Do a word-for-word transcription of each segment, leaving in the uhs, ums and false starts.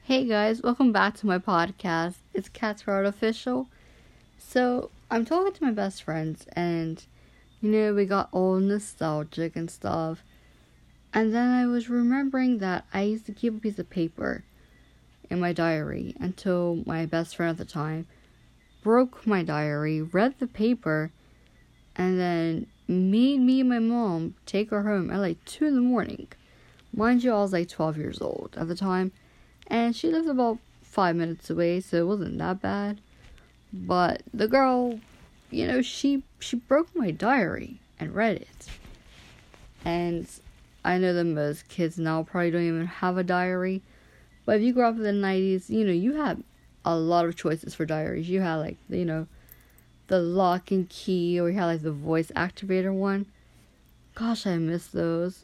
Hey guys, welcome back to my podcast. It's Cats World Official. So, I'm talking to my best friends, and you know, we got all nostalgic and stuff. And then I was remembering that I used to keep a piece of paper in my diary until my best friend at the time broke my diary, read the paper, and then made me and my mom take her home at like two in the morning. Mind you, I was like twelve years old at the time. And she lived about five minutes away, so it wasn't that bad. But the girl, you know, she she broke my diary and read it. And I know that most kids now probably don't even have a diary. But if you grew up in the nineties, you know, you had a lot of choices for diaries. You had, like, you know, the lock and key, or you had, like, the voice activator one. Gosh, I miss those.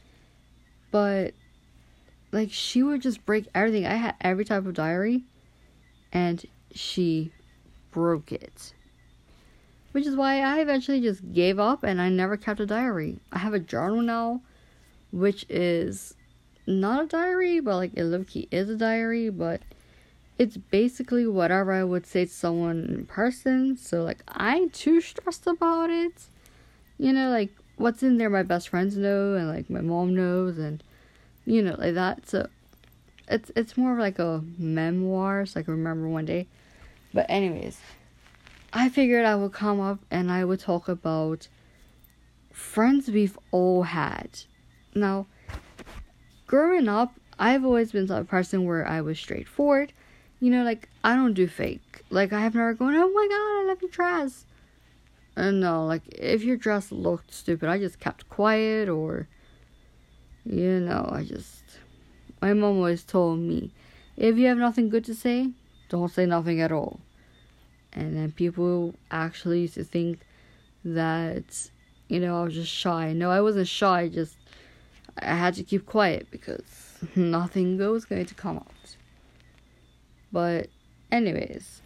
But like, she would just break everything. I had every type of diary, and she broke it. Which is why I eventually just gave up, and I never kept a diary. I have a journal now, which is not a diary, but, like, it low-key is a diary, but it's basically whatever I would say to someone in person. So, like, I ain't too stressed about it. You know, like, what's in there my best friends know, and, like, my mom knows, and you know, like that. So it's it's more of like a memoir, so I can remember one day. But anyways, I figured I would come up and I would talk about friends we've all had. Now, growing up, I've always been the type of person where I was straightforward. You know, like, I don't do fake. Like, I have never gone, oh my god, I love your dress. And no, like, if your dress looked stupid, I just kept quiet, or you know, I just, my mom always told me, if you have nothing good to say, don't say nothing at all. And then people actually used to think that, you know, I was just shy. No, I wasn't shy, just, I had to keep quiet because nothing good was going to come out. But, anyways,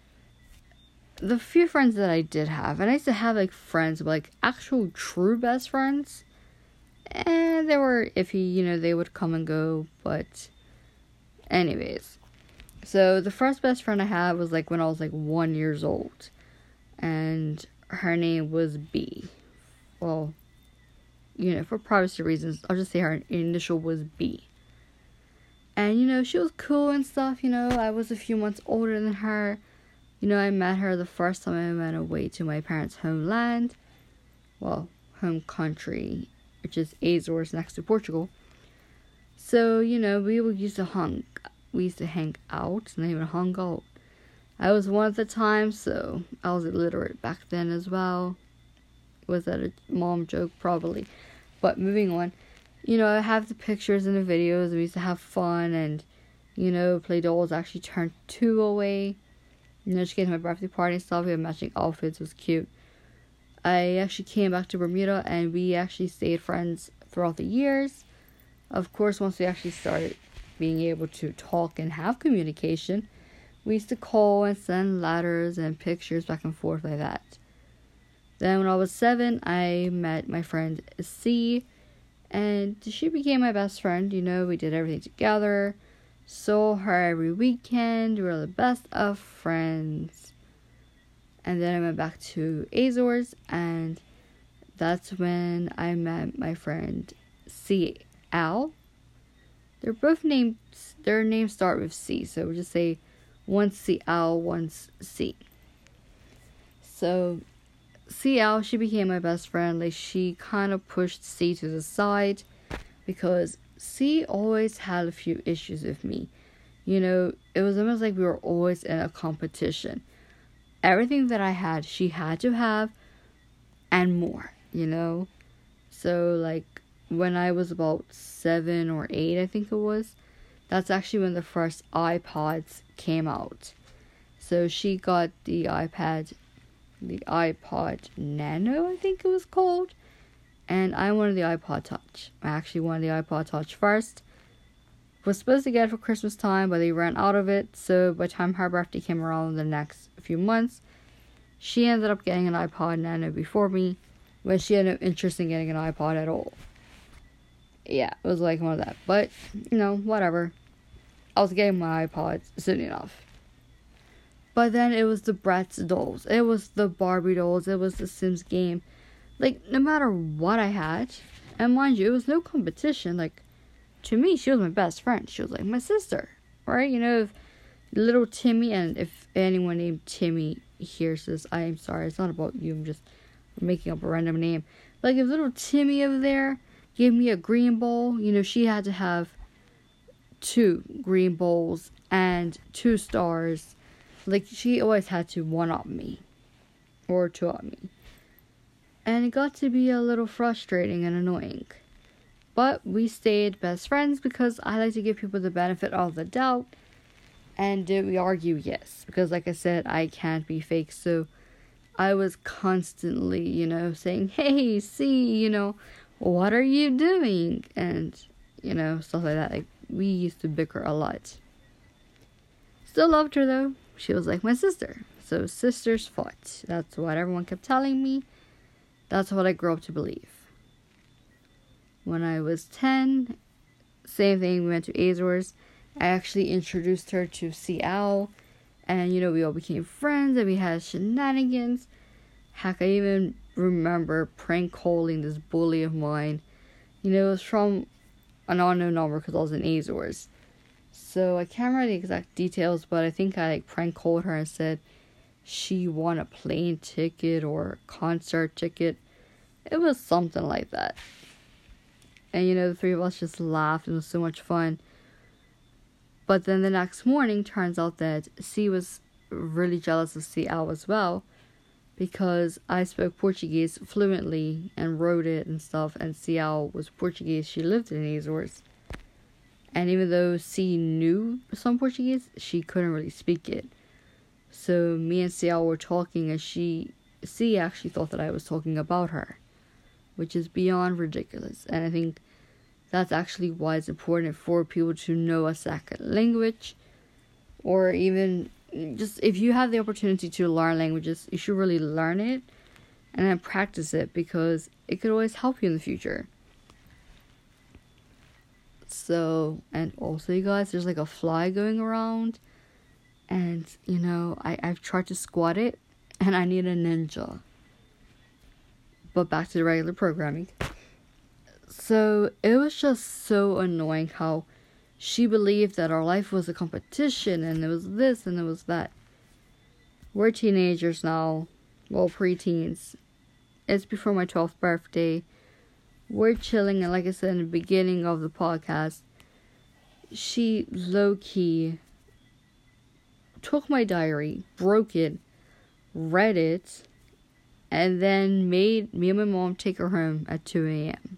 the few friends that I did have, and I used to have, like, friends, but, like, actual true best friends, and they were iffy, you know, they would come and go, but anyways. So, the first best friend I had was, like, when I was, like, one years old, and her name was B. Well, you know, for privacy reasons, I'll just say her initial was B. And, you know, she was cool and stuff, you know, I was a few months older than her. You know, I met her the first time I went away to my parents' homeland. Well, home country, which is Azores next to Portugal. So, you know, we used to hung, we used to hang out, not even hung out. I was one at the time, so I was illiterate back then as well. Was that a mom joke? Probably. But moving on, you know, I have the pictures and the videos, we used to have fun, and, you know, play dolls actually turned two away. You know, she came to my birthday party and stuff, we had matching outfits, it was cute. I actually came back to Bermuda, and we actually stayed friends throughout the years. Of course, once we actually started being able to talk and have communication, we used to call and send letters and pictures back and forth like that. Then when I was seven, I met my friend C, and she became my best friend. You know, we did everything together, saw her every weekend, we were the best of friends. And then I went back to Azores, and that's when I met my friend C. Al. They're both named, their names start with C, so we'll just say one's C. Al, one's C. So, C. Al, she became my best friend. Like, she kind of pushed C to the side, because C always had a few issues with me. You know, it was almost like we were always in a competition. Everything that I had, she had to have, and more, you know? So, like, when I was about seven or eight, I think it was, that's actually when the first iPods came out. So, she got the iPad, the iPod Nano, I think it was called, and I wanted the iPod Touch. I actually wanted the iPod Touch first. Was supposed to get it for Christmas time, but they ran out of it, so by the time her birthday came around the next few months, she ended up getting an iPod Nano before me, when she had no interest in getting an iPod at all. Yeah, it was like one of that, but, you know, whatever. I was getting my iPod soon enough. But then it was the Bratz dolls. It was the Barbie dolls. It was the Sims game. Like, no matter what I had, and mind you, it was no competition. Like, to me, she was my best friend. She was like my sister, right? You know, if little Timmy, and if anyone named Timmy hears this, I am sorry. It's not about you. I'm just making up a random name. Like, if little Timmy over there gave me a green bowl, you know, she had to have two green bowls and two stars. Like, she always had to one-up me. Or two-up me. And it got to be a little frustrating and annoying. But we stayed best friends because I like to give people the benefit of the doubt. And did we argue? Yes. Because like I said, I can't be fake. So I was constantly, you know, saying, hey, see, you know, what are you doing? And, you know, stuff like that. Like, we used to bicker a lot. Still loved her though. She was like my sister. So sisters fought. That's what everyone kept telling me. That's what I grew up to believe. When I was ten, same thing, we went to Azores. I actually introduced her to Ciao. And, you know, we all became friends and we had shenanigans. Heck, I even remember prank calling this bully of mine. You know, it was from an unknown number because I was in Azores. So I can't remember the exact details, but I think I like prank called her and said she won a plane ticket or concert ticket. It was something like that. And you know, the three of us just laughed. It was so much fun. But then the next morning, turns out that C was really jealous of Ciao as well, because I spoke Portuguese fluently and wrote it and stuff, and Ciao was Portuguese. She lived in Azores. And even though C knew some Portuguese, she couldn't really speak it. So me and Ciao were talking, and she, C actually thought that I was talking about her, which is beyond ridiculous. And I think that's actually why it's important for people to know a second language, or even just if you have the opportunity to learn languages, you should really learn it and then practice it, because it could always help you in the future. So, and also, you guys, there's like a fly going around, and you know, I, I've tried to squat it, and I need a ninja. But back to the regular programming. So, it was just so annoying how she believed that our life was a competition, and it was this, and it was that. We're teenagers now, well, preteens. It's before my twelfth birthday. We're chilling, and like I said in the beginning of the podcast, she low-key took my diary, broke it, read it, and then made me and my mom take her home at two a.m.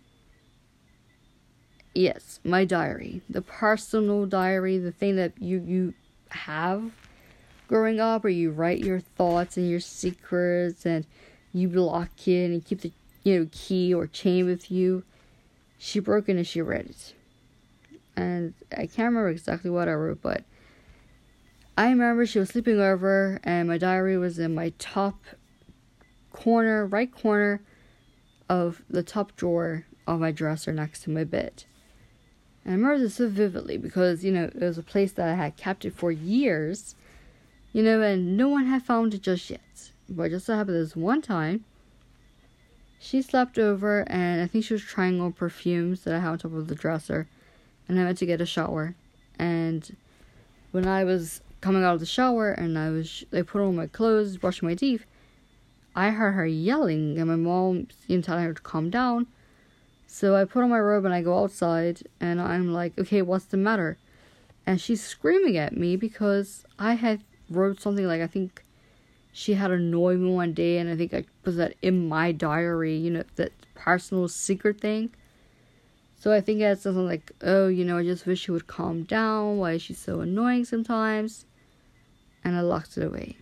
Yes, my diary. The personal diary, the thing that you, you have growing up, where you write your thoughts and your secrets, and you lock it and you keep the, you know, key or chain with you. She broke it and she read it. And I can't remember exactly what I wrote, but I remember she was sleeping over and my diary was in my top corner, right corner of the top drawer of my dresser next to my bed. And I remember this so vividly because, you know, it was a place that I had kept it for years, you know, and no one had found it just yet. But just so happened this one time, she slept over, and I think she was trying on perfumes that I had on top of the dresser, and I went to get a shower. And when I was coming out of the shower, and I was, I put on my clothes, brushing my teeth, I heard her yelling, and my mom seemed telling her to calm down. So I put on my robe and I go outside, and I'm like, okay, what's the matter? And she's screaming at me because I had wrote something like, I think she had annoyed me one day, and I think I put that in my diary, you know, that personal secret thing. So I think I had something like, oh, you know, I just wish she would calm down. Why is she so annoying sometimes? And I locked it away.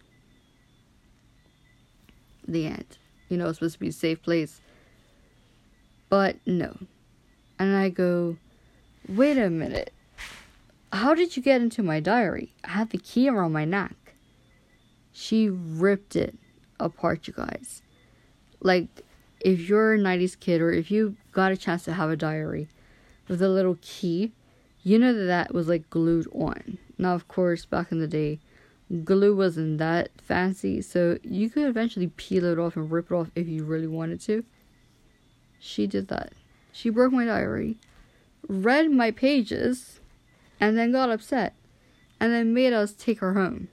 The end. You know, it's supposed to be a safe place. But no. And I go, wait a minute. How did you get into my diary? I had the key around my neck. She ripped it apart, you guys. Like, if you're a nineties kid, or if you got a chance to have a diary with a little key, you know that that was like glued on. Now, of course, back in the day, glue wasn't that fancy, so you could eventually peel it off and rip it off if you really wanted to. She did that. She broke my diary, read my pages, and then got upset, and then made us take her home.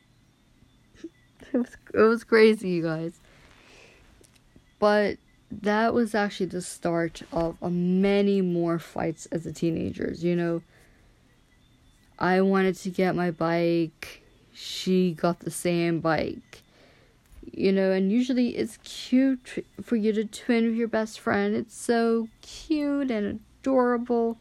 It was, it was crazy, you guys. But that was actually the start of uh, many more fights as a teenagers, you know. I wanted to get my bike. She got the same bike. You know, and usually it's cute for you to twin with your best friend. It's so cute and adorable.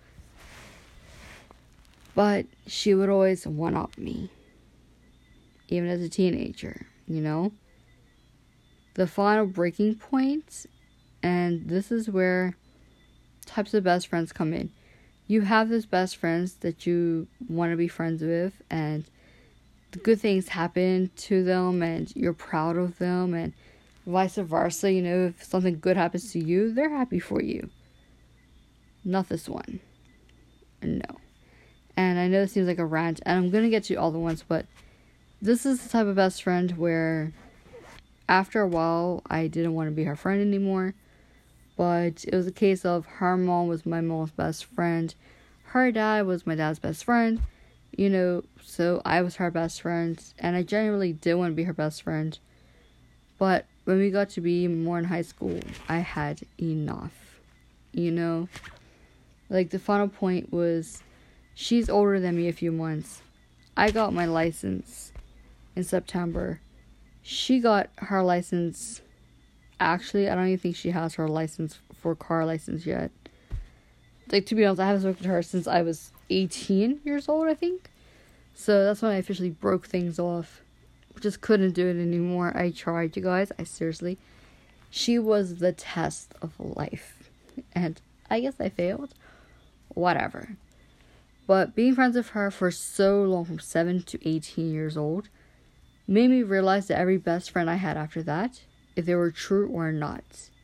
But she would always one-up me. Even as a teenager, you know. The final breaking point, and this is where types of best friends come in. You have those best friends that you want to be friends with, and the good things happen to them, and you're proud of them, and vice versa. You know, if something good happens to you, they're happy for you. Not this one. No. And I know it seems like a rant, and I'm going to get to all the ones, but this is the type of best friend where after a while, I didn't want to be her friend anymore. But it was a case of her mom was my mom's best friend. Her dad was my dad's best friend. You know, so I was her best friend. And I genuinely did want to be her best friend. But when we got to be more in high school, I had enough. You know? Like, the final point was, she's older than me a few months. I got my license in September. She got her license. Actually, I don't even think she has her license for car license yet. Like, to be honest, I haven't spoken to her since I was eighteen years old, I think. So that's when I officially broke things off. Just couldn't do it anymore. I tried, you guys. I seriously. She was the test of life. And I guess I failed. Whatever. But being friends with her for so long, from seven to eighteen years old, made me realize that every best friend I had after that, if they were true or not.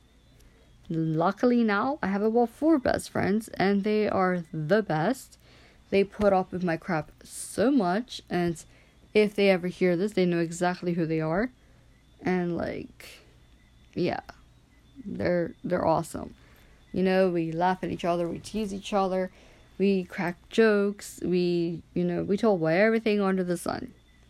Luckily now, I have about four best friends, and they are the best. They put up with my crap so much, and if they ever hear this, they know exactly who they are. And, like, yeah, they're they're awesome. You know, we laugh at each other, we tease each other, we crack jokes, we, you know, we talk about everything under the sun.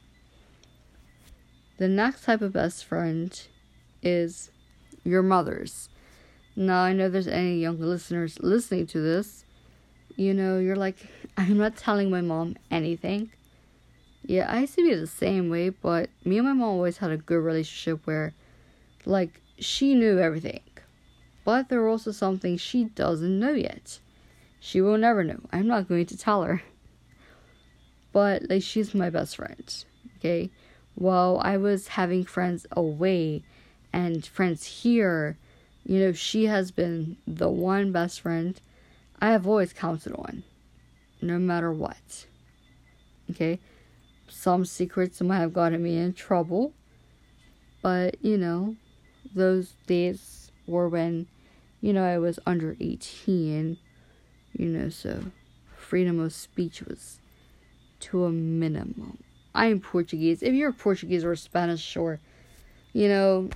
The next type of best friend is your mother's. Now, I know there's any young listeners listening to this. You know, you're like, I'm not telling my mom anything. Yeah, I used to be the same way, but me and my mom always had a good relationship where, like, she knew everything. But there are also some things she doesn't know yet. She will never know. I'm not going to tell her. But, like, she's my best friend, okay? While I was having friends away and friends here, you know, she has been the one best friend I have always counted on, no matter what. Okay? Some secrets might have gotten me in trouble, but, you know, those days were when, you know, I was under eighteen, you know, so freedom of speech was to a minimum. I'm Portuguese. If you're Portuguese or Spanish, or, you know,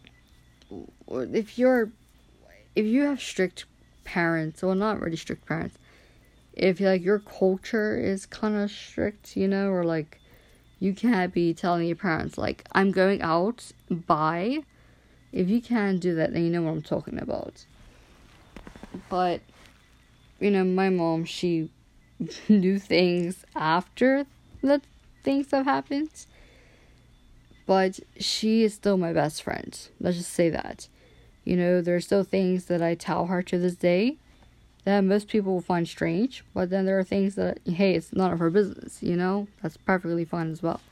if you're, if you have strict parents, well, not really strict parents, if, like, your culture is kind of strict, you know, or, like, you can't be telling your parents, like, I'm going out, bye. If you can't do that, then you know what I'm talking about. But, you know, my mom, she knew things after the things have happened. But she is still my best friend. Let's just say that. You know, there are still things that I tell her to this day that most people will find strange. But then there are things that, hey, it's none of her business, you know? That's perfectly fine as well.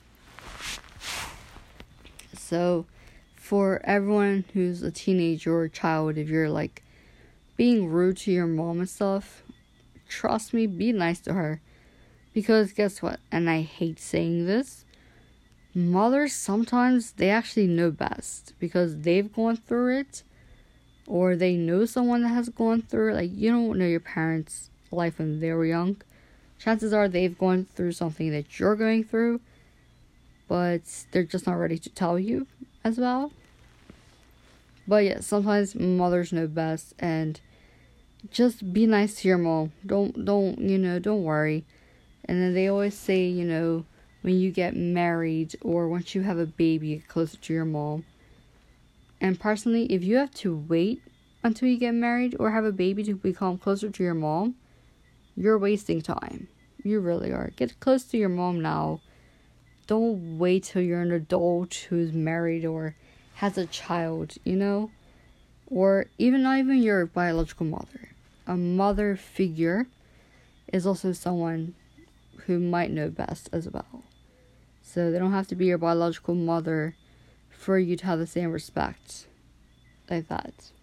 So, for everyone who's a teenager or a child, if you're, like, being rude to your mom and stuff, trust me, be nice to her. Because guess what? And I hate saying this. Mothers, sometimes, they actually know best. Because they've gone through it. Or they know someone that has gone through it. Like, you don't know your parents' life when they were young. chances are they've gone through something that you're going through, but they're just not ready to tell you as well. But yeah, sometimes mothers know best, and just be nice to your mom. Don't, don't, you know, don't worry. And then they always say, you know, when you get married or once you have a baby, get closer to your mom. And personally, if you have to wait until you get married or have a baby to become closer to your mom, you're wasting time. You really are. Get close to your mom now. Don't wait till you're an adult who's married or has a child, you know? Or even not even your biological mother. A mother figure is also someone who might know best as well. So they don't have to be your biological mother for you to have the same respect like that.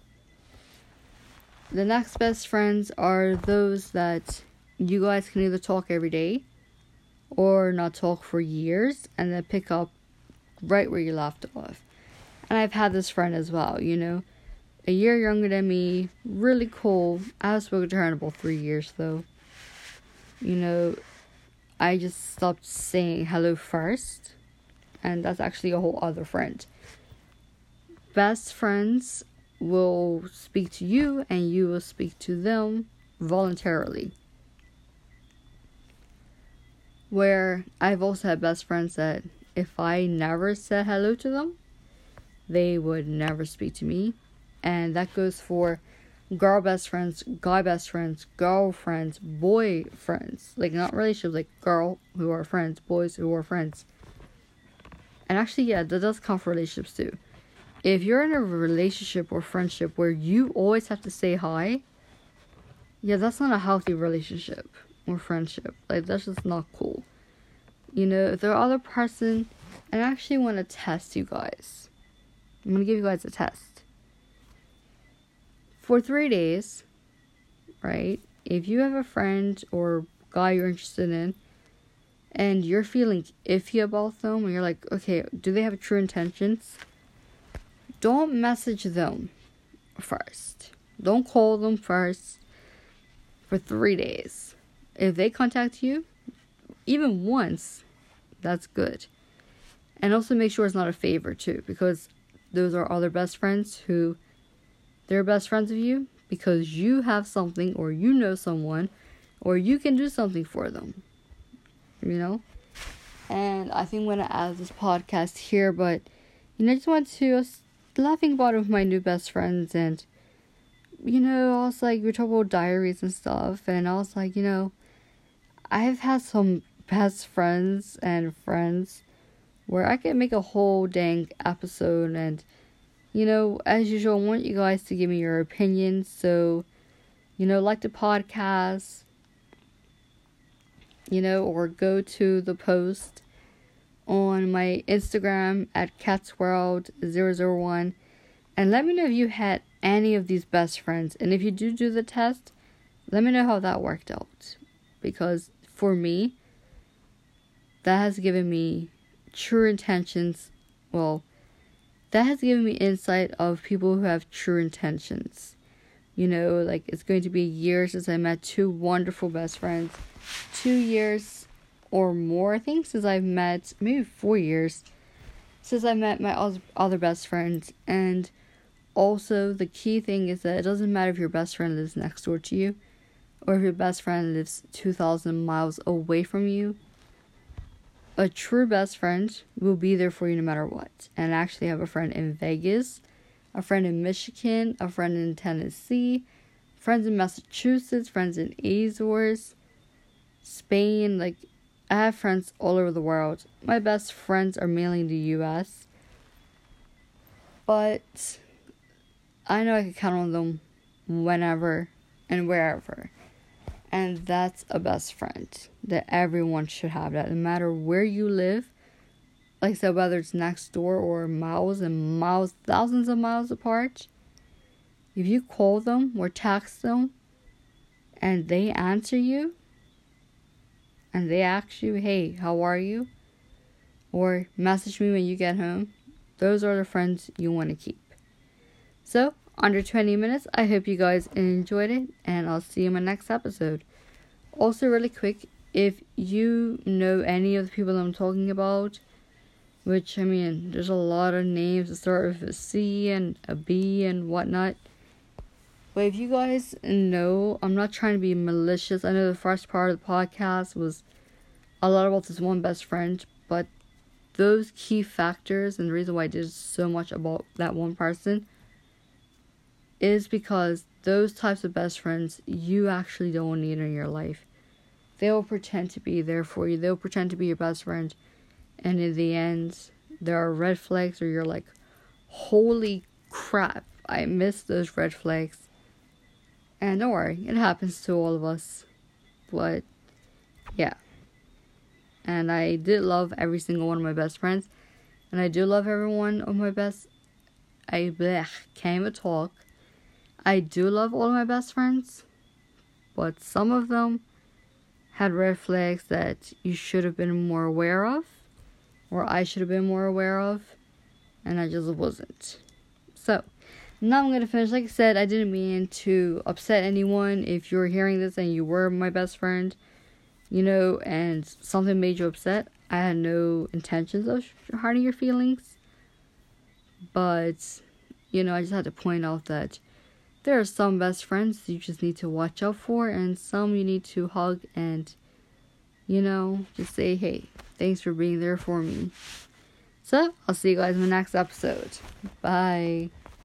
The next best friends are those that you guys can either talk every day or not talk for years and then pick up right where you left off. And I've had this friend as well, you know, a year younger than me, really cool. I haven't spoken to her in about three years though. You know, I just stopped saying hello first, and that's actually a whole other friend. Best friends will speak to you and you will speak to them voluntarily. Where I've also had best friends that if I never said hello to them, they would never speak to me. And that goes for girl best friends, guy best friends, girlfriends, boy friends. Like, not relationships, like girl who are friends, boys who are friends. And actually, yeah, that does count for relationships too. If you're in a relationship or friendship where you always have to say hi, yeah, that's not a healthy relationship or friendship. Like, that's just not cool. You know, if the other person, and I actually want to test you guys. I'm going to give you guys a test. For three days, right, if you have a friend or guy you're interested in, and you're feeling iffy about them, and you're like, okay, do they have true intentions? Don't message them first. Don't call them first for three days. If they contact you, even once, that's good. And also make sure it's not a favor too, because those are other best friends who, they're best friends of you because you have something, or you know someone, or you can do something for them. You know? And I think I'm going to add this podcast here, but, you know, I just want to, I was laughing about it with my new best friends, and, you know, I was like, we talk about diaries and stuff, and I was like, you know, I've had some best friends and friends where I can make a whole dang episode, and, you know, as usual, I want you guys to give me your opinions. So, you know, like the podcast, you know, or go to the post on my Instagram at catsworld zero zero one and let me know if you had any of these best friends. And if you do do the test, let me know how that worked out. Because for me, that has given me true intentions. Well, that has given me insight of people who have true intentions. You know, like, it's going to be a year since I met two wonderful best friends. Two years or more, I think, since I've met, maybe four years, since I met my other best friends. And also, the key thing is that it doesn't matter if your best friend lives next door to you, or if your best friend lives two thousand miles away from you. A true best friend will be there for you no matter what. And I actually have a friend in Vegas, a friend in Michigan, a friend in Tennessee, friends in Massachusetts, friends in Azores, Spain. Like, I have friends all over the world. My best friends are mainly in the U S, but I know I can count on them whenever and wherever. And that's a best friend that everyone should have. That no matter where you live, like I said, whether it's next door or miles and miles, thousands of miles apart, if you call them or text them and they answer you and they ask you, hey, how are you? Or message me when you get home, those are the friends you want to keep. So, under twenty minutes, I hope you guys enjoyed it, and I'll see you in my next episode. Also, really quick, if you know any of the people I'm talking about, which, I mean, there's a lot of names that start with a C and a B and whatnot. But if you guys know, I'm not trying to be malicious. I know the first part of the podcast was a lot about this one best friend, but those key factors and the reason why I did so much about that one person is because those types of best friends you actually don't need in your life. They'll pretend to be there for you. They'll pretend to be your best friend. And in the end, there are red flags where you're like, holy crap, I missed those red flags. And don't worry, it happens to all of us. But, yeah. And I did love every single one of my best friends. And I do love every one of my best... I blech, can't even talk. I do love all of my best friends. But some of them had red flags that you should have been more aware of. Or I should have been more aware of. And I just wasn't. So, now I'm going to finish. Like I said, I didn't mean to upset anyone. If you're hearing this and you were my best friend, you know, and something made you upset, I had no intentions of hurting your feelings. But, you know, I just had to point out that there are some best friends you just need to watch out for, and some you need to hug and, you know, just say, hey, thanks for being there for me. So, I'll see you guys in the next episode. Bye.